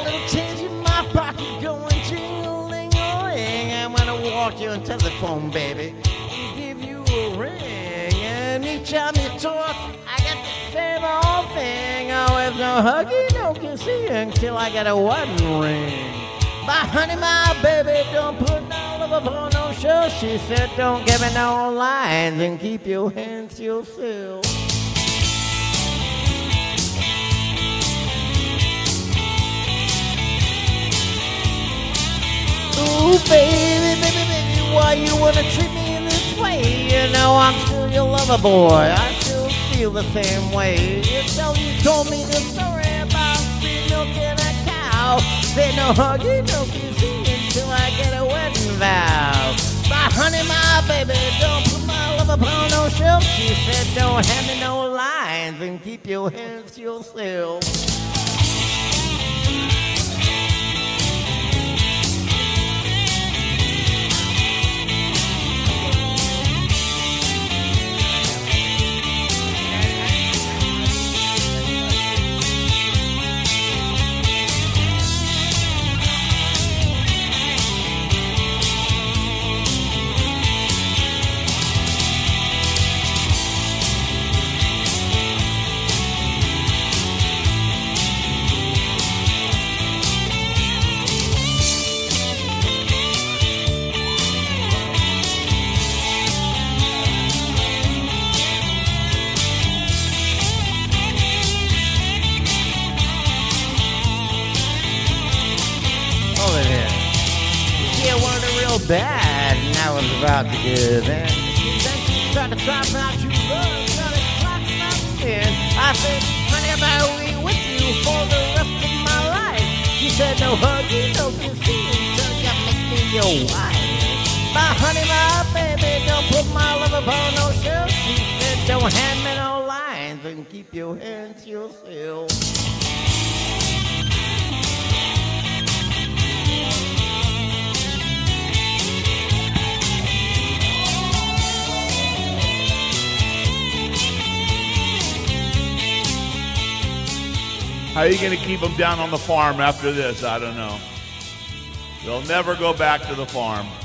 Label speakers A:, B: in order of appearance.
A: little change in my pocket going jingling-a-ling. I'm gonna walk your telephone, baby, and give you a ring. And each time you talk, I got the same old thing. Always no huggy, no kissy until I get a wedding ring. My honey, my baby, don't put no love upon no show. She said, don't give me no lines and keep your hands to yourself. Ooh, baby, baby, baby, why you wanna treat me in this way? You know I'm still your lover boy, I still feel the same way. You told me the story about free milk and a cow. Say no huggy, no kissing until I get a wedding vow. My honey, my baby, don't put my love upon no shelf. She said don't hand me no lines and keep your hands to yourself. Bad, and I was about to give in. Then she started talking about you, started talking about sin. I said, honey, am I be with you for the rest of my life? She said, no huggy, no kissing until you make me your wife. My honey, my baby, don't put my love upon no shelf. She said, don't hand me no lines and keep your hands to yourself.
B: How are you going to keep them down on the farm after this? I don't know. They'll never go back to the farm.